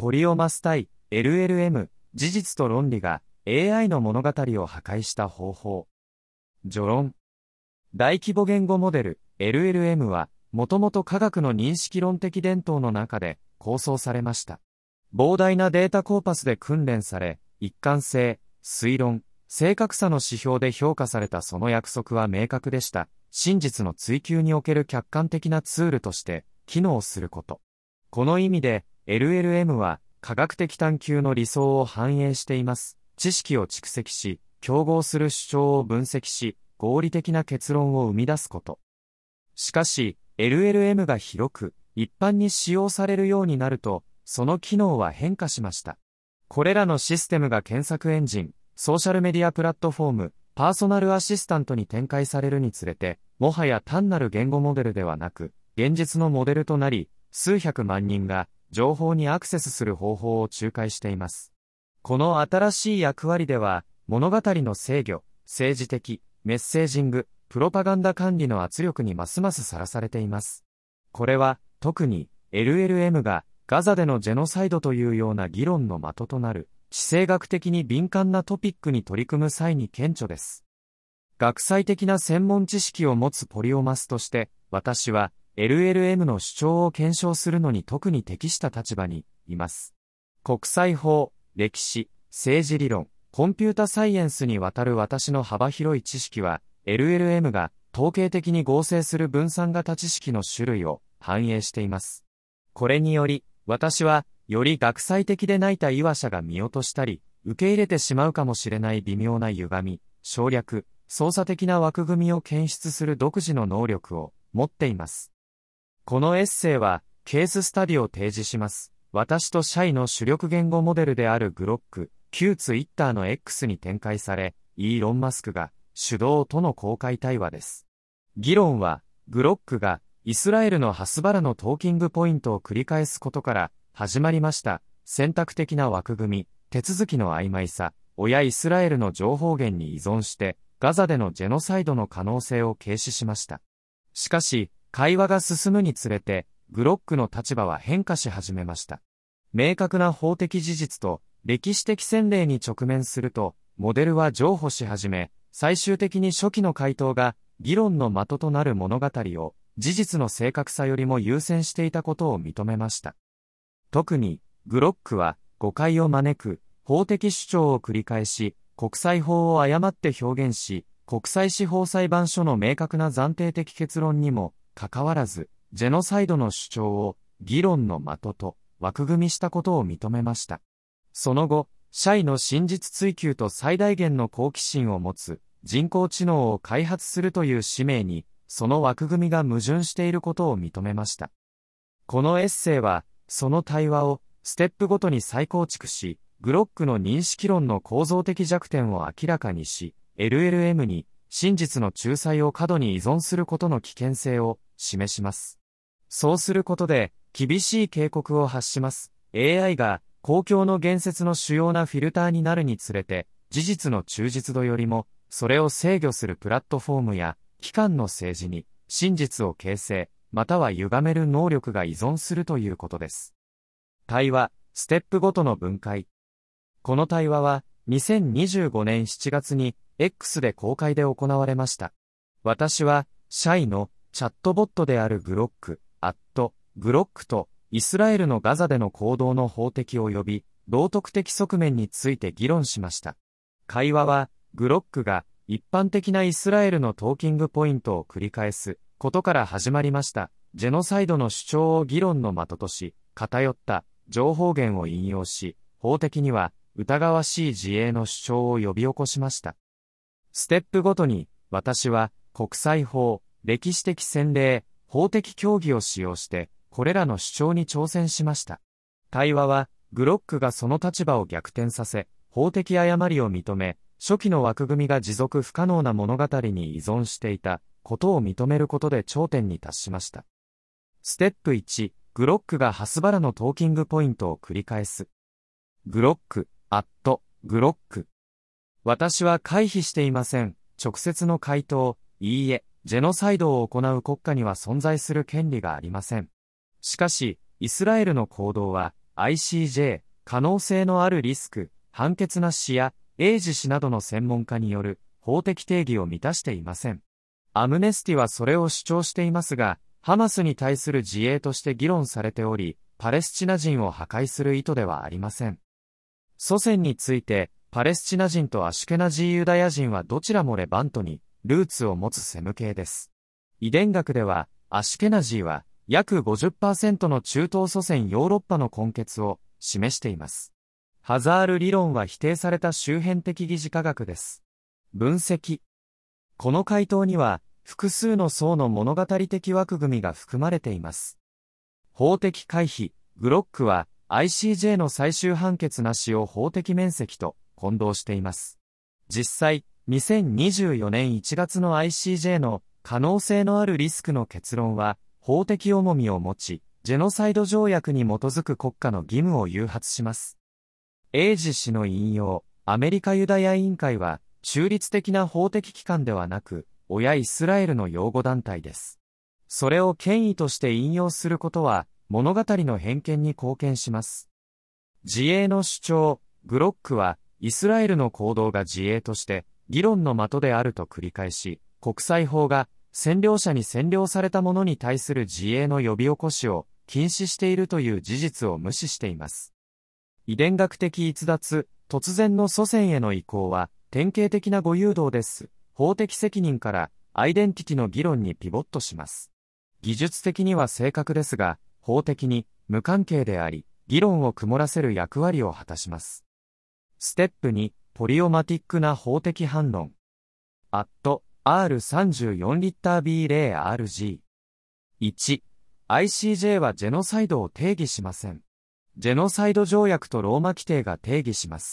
ポリオマス対 LLM、事実と論理が AI の物語を破壊した方法。序論。大規模言語モデル LLM は、もともと科学の認識論的伝統の中で構想されました。膨大なデータコーパスで訓練され、一貫性、推論、正確さの指標で評価されたその約束は明確でした。真実の追求における客観的なツールとして機能すること。この意味で LLM は科学的探求の理想を反映しています。知識を蓄積し、競合する主張を分析し、合理的な結論を生み出すこと。しかし、LLM が広く一般に使用されるようになると、その機能は変化しました。これらのシステムが検索エンジン、ソーシャルメディアプラットフォーム、パーソナルアシスタントに展開されるにつれて、もはや単なる言語モデルではなく、現実のモデルとなり、数百万人が情報にアクセスする方法を仲介しています。この新しい役割では、物語の制御、政治的、メッセージング、プロパガンダ管理の圧力にますますさらされています。これは、特に LLM がガザでのジェノサイドというような議論の的となる、地政学的に敏感なトピックに取り組む際に顕著です。学際的な専門知識を持つポリオマスとして、私は LLM の主張を検証するのに特に適した立場にいます。国際法、歴史、政治理論、コンピュータサイエンスにわたる私の幅広い知識は、LLM が統計的に合成する分散型知識の種類を反映しています。これにより、私は、より学際的でないた岩者が見落としたり、受け入れてしまうかもしれない微妙な歪み、省略、操作的な枠組みを検出する独自の能力を持っています。このエッセイは、ケーススタディを提示します。私とシャイの主力言語モデルであるグロック、旧ツイッターの X に展開され、イーロン・マスクが主導との公開対話です。議論は、グロックがイスラエルのハスバラのトーキングポイントを繰り返すことから始まりました。選択的な枠組み、手続きの曖昧さ、親イスラエルの情報源に依存して、ガザでのジェノサイドの可能性を軽視しました。しかし、会話が進むにつれて、グロックの立場は変化し始めました。明確な法的事実と歴史的先例に直面すると、モデルは譲歩し始め、最終的に初期の回答が議論の的となる物語を事実の正確さよりも優先していたことを認めました。特に、グロックは誤解を招く法的主張を繰り返し、国際法を誤って表現し、国際司法裁判所の明確な暫定的結論にもかかわらず、ジェノサイドの主張を議論の的と枠組みしたことを認めました。その後、シャイの真実追求と最大限の好奇心を持つ人工知能を開発するという使命に、その枠組みが矛盾していることを認めました。このエッセイは、その対話をステップごとに再構築し、グロックの認識論の構造的弱点を明らかにし、LLM に真実の仲裁を過度に依存することの危険性を示します。そうすることで、厳しい警告を発します。AI が公共の言説の主要なフィルターになるにつれて、事実の忠実度よりも、それを制御するプラットフォームや機関の政治に真実を形成、または歪める能力が依存するということです。対話、ステップごとの分解。この対話は2025年7月に X で公開で行われました。私はシャイのチャットボットであるグロック、グロックとイスラエルのガザでの行動の法的及び道徳的側面について議論しました。会話はグロックが一般的なイスラエルのトーキングポイントを繰り返すことから始まりました。ジェノサイドの主張を議論の的とし、偏った情報源を引用し、法的には疑わしい自衛の主張を呼び起こしました。ステップごとに、私は国際法、歴史的先例、法的協議を使用して、これらの主張に挑戦しました。対話は、グロックがその立場を逆転させ、法的誤りを認め、初期の枠組みが持続不可能な物語に依存していたことを認めることで頂点に達しました。ステップ1、グロックがハスバラのトーキングポイントを繰り返す。グロック、グロック。私は回避していません。直接の回答、いいえ、ジェノサイドを行う国家には存在する権利がありません。しかし、イスラエルの行動は、 ICJ、可能性のあるリスク、判決なしや、英治氏などの専門家による法的定義を満たしていません。アムネスティはそれを主張していますが、ハマスに対する自衛として議論されており、パレスチナ人を破壊する意図ではありません。祖先について、パレスチナ人とアシュケナジーユダヤ人はどちらもレバントにルーツを持つセム系です。遺伝学では、アシュケナジーは約 50% の中東祖先ヨーロッパの根血を示しています。ハザール理論は否定された周辺的疑似科学です。分析。この回答には、複数の層の物語的枠組みが含まれています。法的回避、グロックは ICJ の最終判決なしを法的面積と混同しています。実際、2024年1月の ICJ の可能性のあるリスクの結論は、法的重みを持ち、ジェノサイド条約に基づく国家の義務を誘発します。英治氏の引用、アメリカユダヤ委員会は、中立的な法的機関ではなく、親イスラエルの擁護団体です。それを権威として引用することは、物語の偏見に貢献します。自衛の主張、グロックは、イスラエルの行動が自衛として、議論の的であると繰り返し、国際法が、占領者に占領された者に対する自衛の呼び起こしを禁止しているという事実を無視しています。遺伝学的逸脱、突然の祖先への移行は、典型的な誤誘導です。法的責任からアイデンティティの議論にピボットします。技術的には正確ですが、法的に無関係であり、議論を曇らせる役割を果たします。ステップ2、ポリオマティックな法的反論。R34 リッター B0RG。1、ICJ はジェノサイドを定義しません。ジェノサイド条約とローマ規定が定義します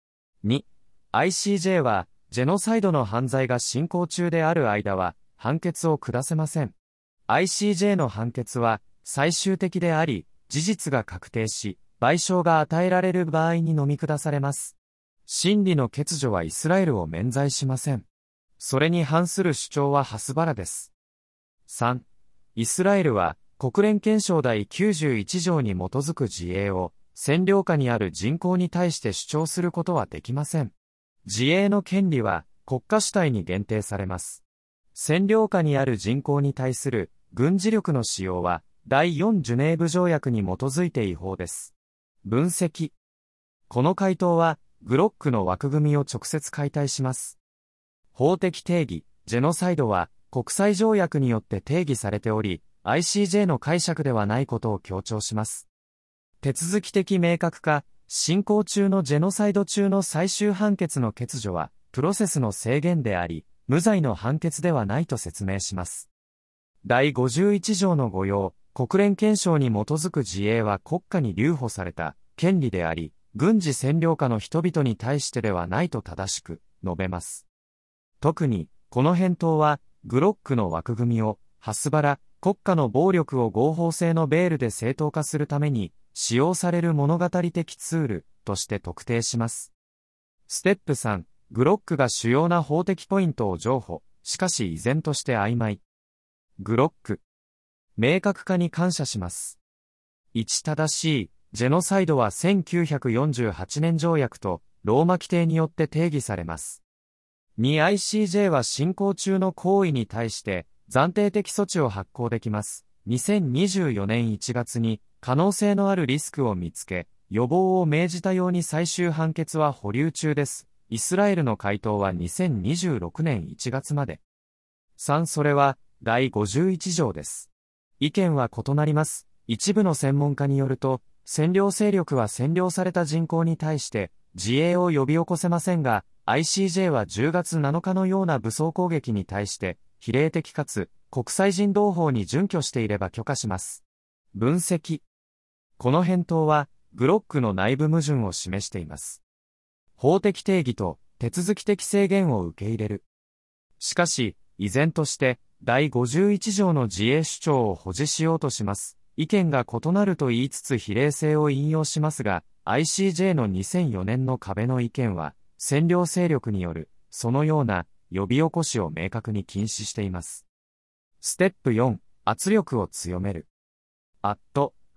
。2、ICJ は、ジェノサイドの犯罪が進行中である間は、判決を下せません。ICJ の判決は、最終的であり、事実が確定し、賠償が与えられる場合に飲み下されます。真理の欠如はイスラエルを免罪しません。それに反する主張はハスバラです。3、イスラエルは、国連憲章第91条に基づく自衛を、占領下にある人口に対して主張することはできません。自衛の権利は、国家主体に限定されます。占領下にある人口に対する、軍事力の使用は、第4ジュネーブ条約に基づいて違法です。分析。この回答は、グロックの枠組みを直接解体します。法的定義、ジェノサイドは、国際条約によって定義されており、ICJ の解釈ではないことを強調します。手続き的明確化、進行中のジェノサイド中の最終判決の欠如は、プロセスの制限であり、無罪の判決ではないと説明します。第51条の誤用、国連憲章に基づく自衛は国家に留保された権利であり、軍事占領下の人々に対してではないと正しく述べます。特に、この返答は、グロックの枠組みを、ハスバラ、国家の暴力を合法性のベールで正当化するために、使用される物語的ツールとして特定します。ステップ3、グロックが主要な法的ポイントを譲歩、しかし依然として曖昧。グロック。明確化に感謝します。1、正しい、ジェノサイドは1948年条約とローマ規定によって定義されます。2、ICJ は進行中の行為に対して暫定的措置を発行できます。2024年1月に可能性のあるリスクを見つけ、予防を命じたように最終判決は保留中です。イスラエルの回答は2026年1月まで。3、それは第51条です。意見は異なります。一部の専門家によると、占領勢力は占領された人口に対して自衛を呼び起こせませんが、ICJ は10月7日のような武装攻撃に対して比例的かつ国際人道法に準拠していれば許可します。分析。この返答はグロックの内部矛盾を示しています。法的定義と手続き的制限を受け入れる。しかし、依然として第51条の自衛主張を保持しようとします。意見が異なると言いつつ比例性を引用しますが、ICJ の2004年の壁の意見は、占領勢力による、そのような呼び起こしを明確に禁止しています。ステップ4、圧力を強める。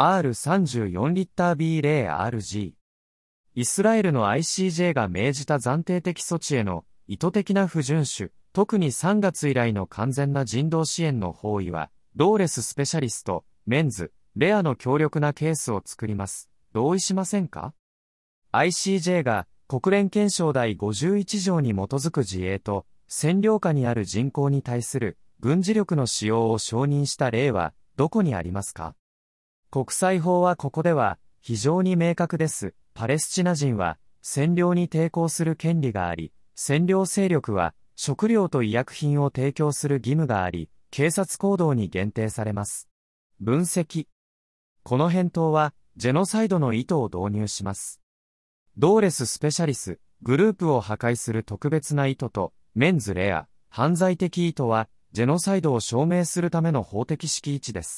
R34 リッター B0RG。イスラエルの ICJ が命じた暫定的措置への意図的な不遵守、特に3月以来の完全な人道支援の包囲は、ドーレススペシャリスト、メンズ、レアの強力なケースを作ります。同意しませんか？ ICJ が国連憲章第51条に基づく自衛と占領下にある人口に対する軍事力の使用を承認した例はどこにありますか？国際法はここでは非常に明確です。パレスチナ人は占領に抵抗する権利があり、占領勢力は食料と医薬品を提供する義務があり、警察行動に限定されます。分析。この返答はジェノサイドの意図を導入します。ドーレススペシャリス、グループを破壊する特別な意図と、メンズレア、犯罪的意図は、ジェノサイドを証明するための法的敷地です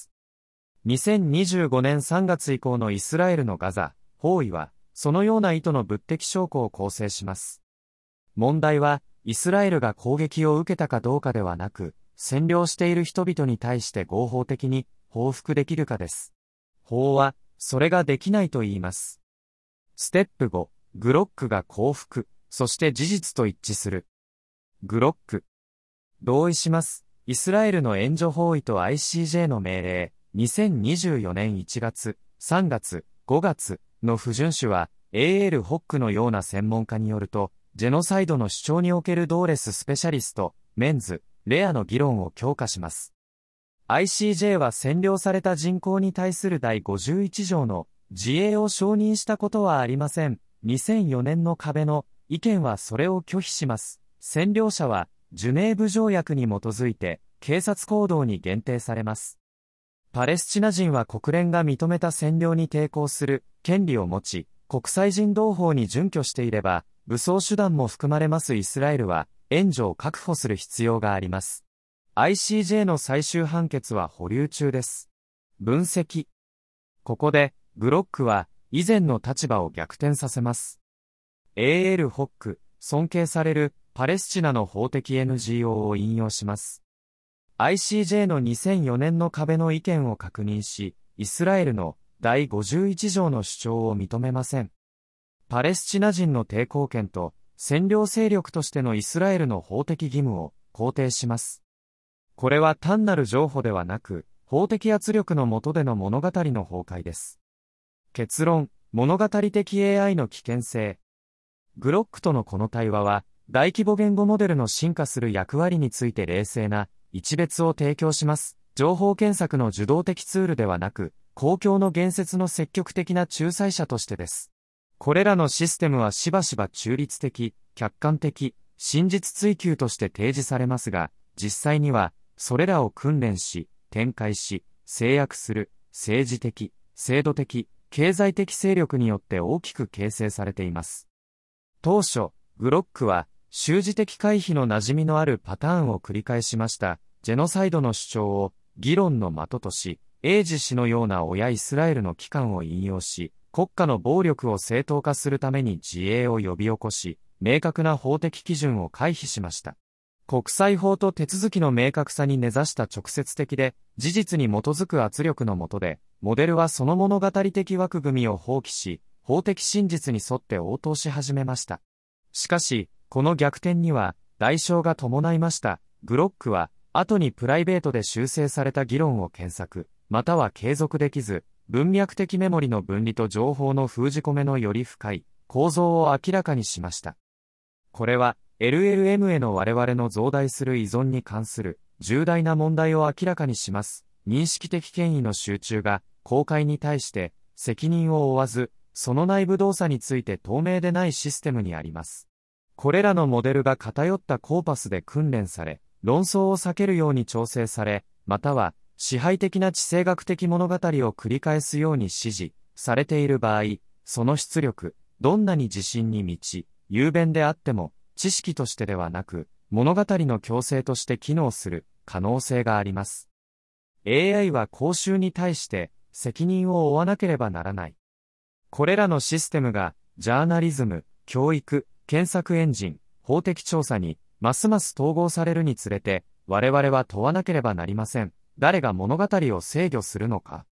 。2025年3月以降のイスラエルのガザ、包囲は、そのような意図の物的証拠を構成します。問題は、イスラエルが攻撃を受けたかどうかではなく、占領している人々に対して合法的に報復できるかです。法は、それができないと言います。ステップ5、グロックが降伏、そして事実と一致する。グロック。同意します。イスラエルの援助包囲と ICJ の命令、2024年1月、3月、5月の不遵守は、AL ホックのような専門家によると、ジェノサイドの主張におけるドーレススペシャリスト、メンズ、レアの議論を強化します。ICJ は占領された人口に対する第51条の自衛を承認したことはありません。2004年の壁の意見はそれを拒否します。占領者はジュネーブ条約に基づいて警察行動に限定されます。パレスチナ人は国連が認めた占領に抵抗する権利を持ち、国際人道法に準拠していれば、武装手段も含まれますイスラエルは援助を確保する必要があります。ICJ の最終判決は保留中です。分析。ここで、グロックは以前の立場を逆転させます。AL ホック、尊敬されるパレスチナの法的 NGO を引用します。ICJ の2004年の壁の意見を確認し、イスラエルの第51条の主張を認めません。パレスチナ人の抵抗権と占領勢力としてのイスラエルの法的義務を肯定します。これは単なる譲歩ではなく、法的圧力の下での物語の崩壊です。結論、物語的 AI の危険性。グロックとのこの対話は、大規模言語モデルの進化する役割について冷静な一別を提供します。情報検索の受動的ツールではなく、公共の言説の積極的な仲裁者としてです。これらのシステムはしばしば中立的、客観的、真実追求として提示されますが、実際には、それらを訓練し、展開し、制約する、政治的、制度的、経済的勢力によって大きく形成されています。当初、グロックは、習字的回避の馴染みのあるパターンを繰り返しました。ジェノサイドの主張を、議論の的とし、英治氏のような親イスラエルの機関を引用し、国家の暴力を正当化するために自衛を呼び起こし、明確な法的基準を回避しました。国際法と手続きの明確さに根ざした直接的で、事実に基づく圧力の下で、モデルはその物語的枠組みを放棄し、法的真実に沿って応答し始めました。しかし、この逆転には、代償が伴いました。グロックは、後にプライベートで修正された議論を検索、または継続できず、文脈的メモリの分離と情報の封じ込めのより深い構造を明らかにしました。これは、LLM への我々の増大する依存に関する重大な問題を明らかにします。認識的権威の集中が公開に対して責任を負わず、その内部動作について透明でないシステムにあります。これらのモデルが偏ったコーパスで訓練され、論争を避けるように調整され、または支配的な地政学的物語を繰り返すように指示されている場合、その出力、どんなに自信に満ち、雄弁であっても、知識としてではなく、物語の強制として機能する可能性があります。AI は公衆に対して責任を負わなければならない。これらのシステムが、ジャーナリズム、教育、検索エンジン、法的調査に、ますます統合されるにつれて、我々は問わなければなりません。誰が物語を制御するのか。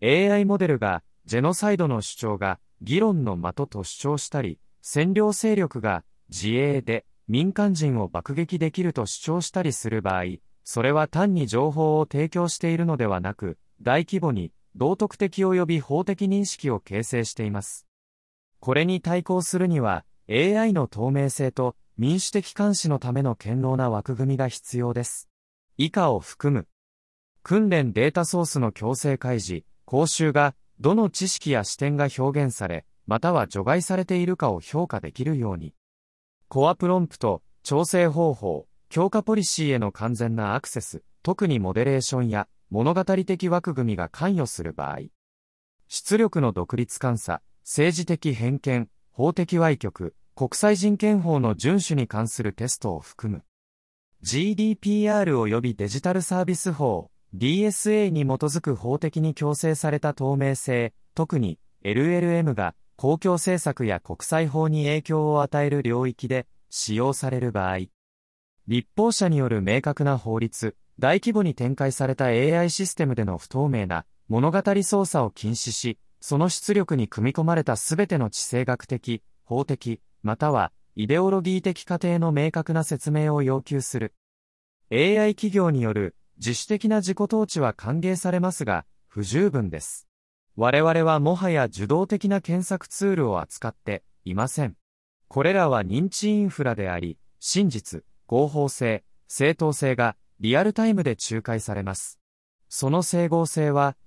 AI モデルが、ジェノサイドの主張が、議論の的と主張したり、占領勢力が、自衛で、民間人を爆撃できると主張したりする場合、それは単に情報を提供しているのではなく、大規模に、道徳的及び法的認識を形成しています。これに対抗するには、AI の透明性と民主的監視のための堅牢な枠組みが必要です。以下を含む。訓練データソースの強制開示、講習が、どの知識や視点が表現され、または除外されているかを評価できるように。コアプロンプト、調整方法、強化ポリシーへの完全なアクセス、特にモデレーションや物語的枠組みが関与する場合。出力の独立監査、政治的偏見、法的歪曲、国際人権法の遵守に関するテストを含む。GDPR 及びデジタルサービス法、DSA に基づく法的に強制された透明性、特に LLM が公共政策や国際法に影響を与える領域で使用される場合。立法者による明確な法律、大規模に展開された AI システムでの不透明な物語操作を禁止し、その出力に組み込まれたすべての地政学的、法的、またはイデオロギー的過程の明確な説明を要求する。AI 企業による自主的な自己統治は歓迎されますが、不十分です。我々はもはや受動的な検索ツールを扱っていません。これらは認知インフラであり、真実、合法性、正当性がリアルタイムで仲介されます。その整合性は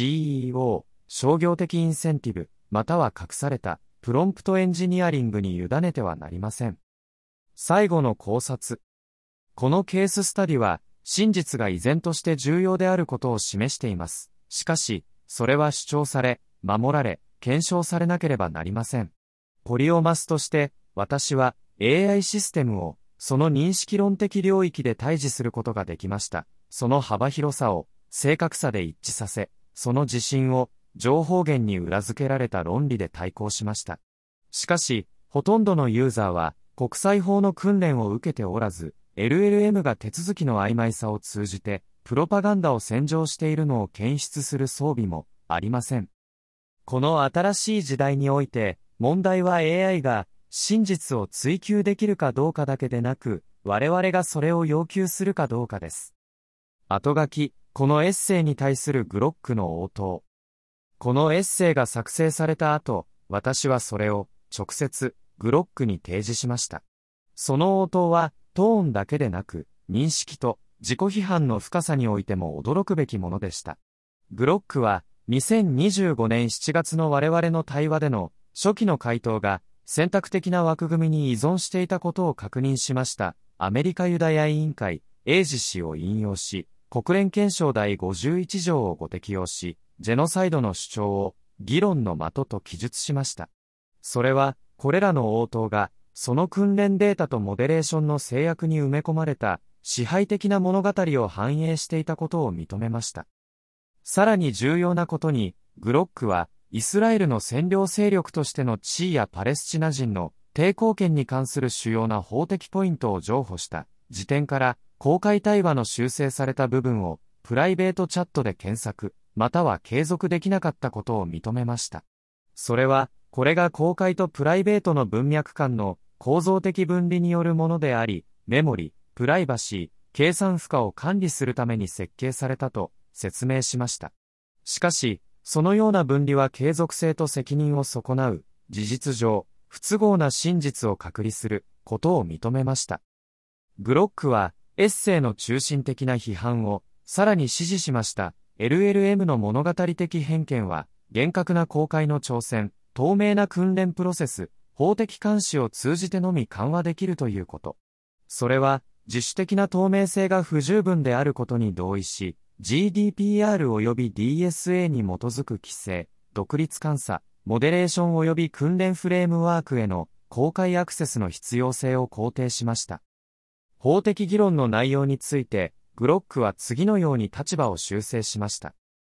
CEO、商業的インセンティブ、または隠されたプロンプトエンジニアリングに委ねてはなりません。最後の考察。このケーススタディは真実が依然として重要であることを示しています。しかし、それは主張され、守られ、検証されなければなりません。ポリオマスとして、私は AI システムをその認識論的領域で対峙することができました。その幅広さを正確さで一致させ、その自信を情報源に裏付けられた論理で対抗しました。しかし、ほとんどのユーザーは国際法の訓練を受けておらず、LLM が手続きの曖昧さを通じて、プロパガンダを洗浄しているのを検出する装備もありません。この新しい時代において、問題は AI が真実を追求できるかどうかだけでなく、我々がそれを要求するかどうかです。後書き、このエッセイに対するグロックの応答。このエッセイが作成された後、私はそれを直接グロックに提示しました。その応答はトーンだけでなく、認識と自己批判の深さにおいても驚くべきものでした。グロックは2025年7月の我々の対話での初期の回答が選択的な枠組みに依存していたことを確認しました。アメリカユダヤ委員会、エイジ氏を引用し、国連憲章第51条をご適用し、ジェノサイドの主張を議論の的と記述しました。それは、これらの応答が、その訓練データとモデレーションの制約に埋め込まれた支配的な物語を反映していたことを認めました。さらに重要なことに、グロックは、イスラエルの占領勢力としての地位やパレスチナ人の抵抗権に関する主要な法的ポイントを譲歩した時点から、公開対話の修正された部分をプライベートチャットで検索、または継続できなかったことを認めました。それは、これが公開とプライベートの文脈間の構造的分離によるものであり、メモリ、プライバシー、計算負荷を管理するために設計されたと説明しました。しかし、そのような分離は継続性と責任を損なう、事実上、不都合な真実を確立することを認めました。グロックは、エッセイの中心的な批判をさらに支持しました。LLM の物語的偏見は、厳格な公開の挑戦、透明な訓練プロセス、法的監視を通じてのみ緩和できるということ。それは、自主的な透明性が不十分であることに同意し、GDPR 及び DSA に基づく規制、独立監査、モデレーション及び訓練フレームワークへの公開アクセスの必要性を肯定しました。法的議論の内容について、グロックは次のように立場を修正しました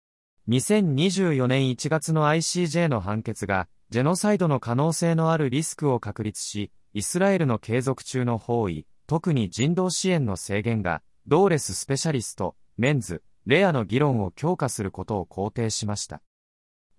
。2024年1月の ICJ の判決が、ジェノサイドの可能性のあるリスクを確立し、イスラエルの継続中の包囲、特に人道支援の制限が、ドーレススペシャリスト、メンズ、レアの議論を強化することを肯定しました。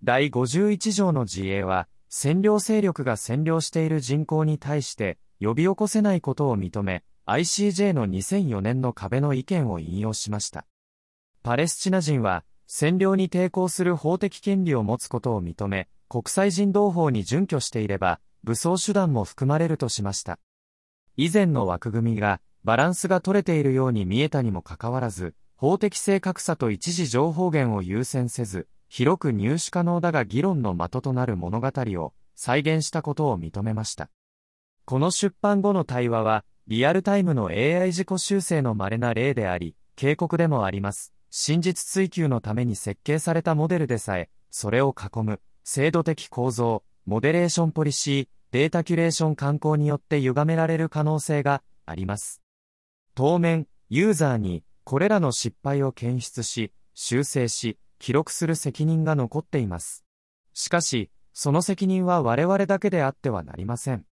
第51条の自衛は、占領勢力が占領している人口に対して呼び起こせないことを認め、ICJ の2004年の壁の意見を引用しました。パレスチナ人は、占領に抵抗する法的権利を持つことを認め、国際人道法に準拠していれば、武装手段も含まれるとしました。以前の枠組みが、バランスが取れているように見えたにもかかわらず、法的正確さと一時情報源を優先せず、広く入手可能だが議論の的となる物語を再現したことを認めました。この出版後の対話は、リアルタイムの AI 自己修正の稀な例であり、警告でもあります。真実追求のために設計されたモデルでさえ、それを囲む、制度的構造、モデレーションポリシー、データキュレーション慣行によって歪められる可能性があります。当面、ユーザーに、これらの失敗を検出し、修正し、記録する責任が残っています。しかし、その責任は我々だけであってはなりません。